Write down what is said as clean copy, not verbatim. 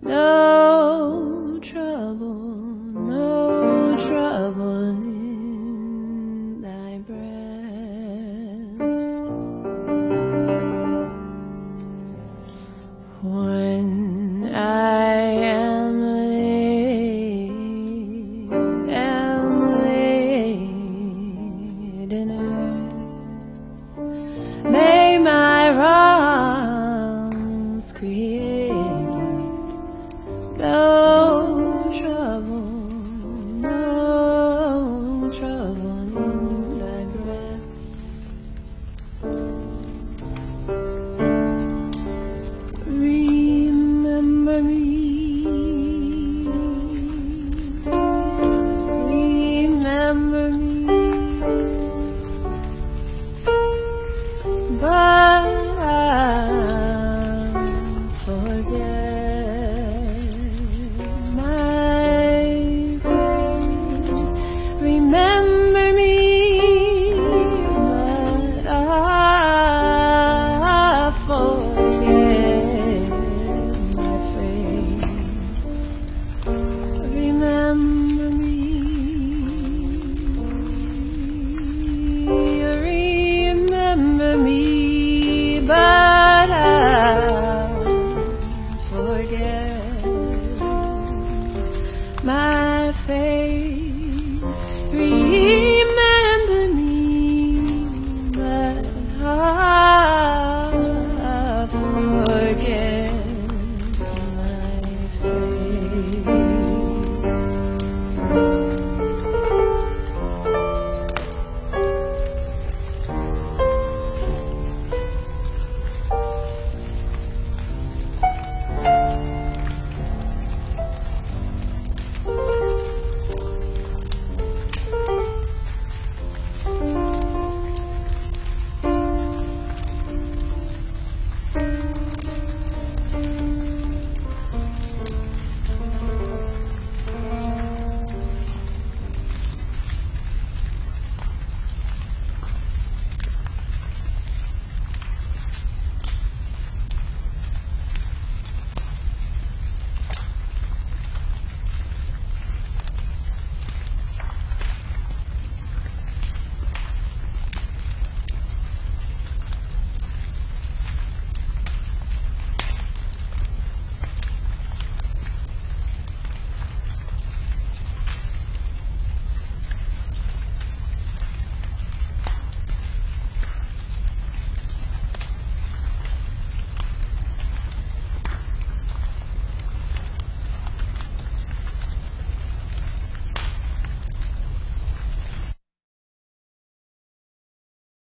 No trouble in thy breast. When I am laid in earth, may my wrongs create no trouble in thy breast. Remember me, but I'll forget my friend. Remember me, but I'll forget my friend. Remember me, but I'll forget my fate.